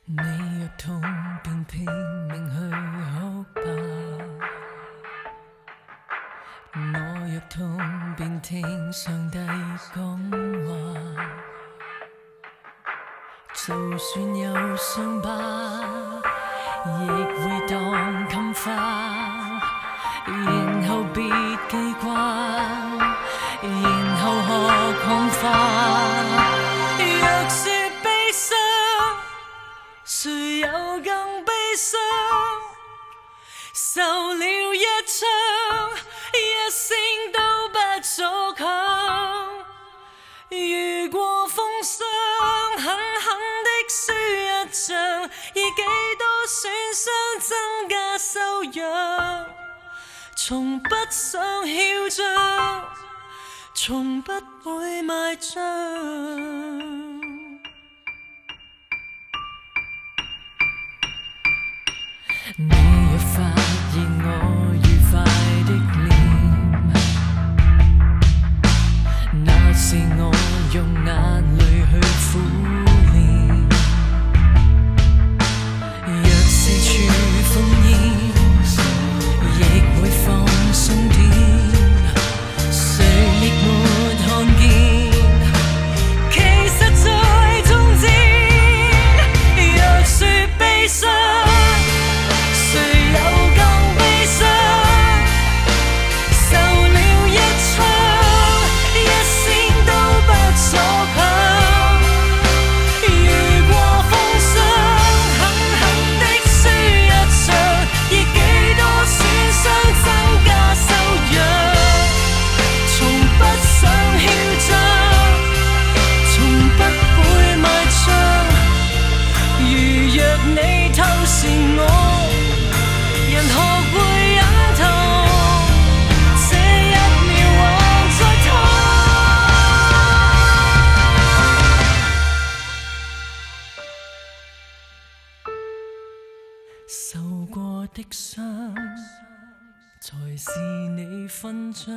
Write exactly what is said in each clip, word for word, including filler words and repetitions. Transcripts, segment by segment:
你若痛便拼命去哭吧，我若痛便聽上帝講話，就算有傷疤，亦會當襟花，然後別記掛，然後學看花。若說悲傷，誰有更悲傷？受了一槍，一聲都不阻抗。遇過風霜，狠狠的輸一仗，以幾多損傷增加修養。從不想囂張，從不會賣帳。你若發現我愉快的臉，那是我用眼淚去苦練。若四處烽煙，亦會放鬆點，誰亦沒看見，其實在中間。若說悲傷，受過的傷，才是你勳章。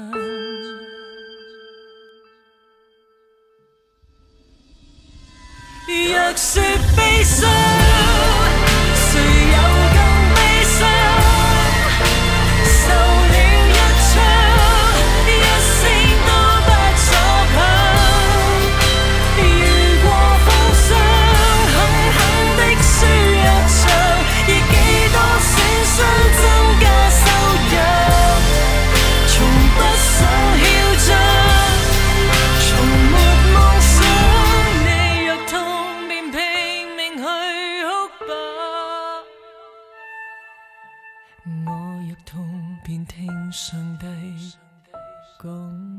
若說悲傷，誰有更悲傷？受了一槍，一聲都不阻抗。遇過風霜，狠狠的輸一場，以幾多損傷增加修養。從不想囂張，從沒夢想。你若痛便拼命去哭吧，我若痛便聽上帝講。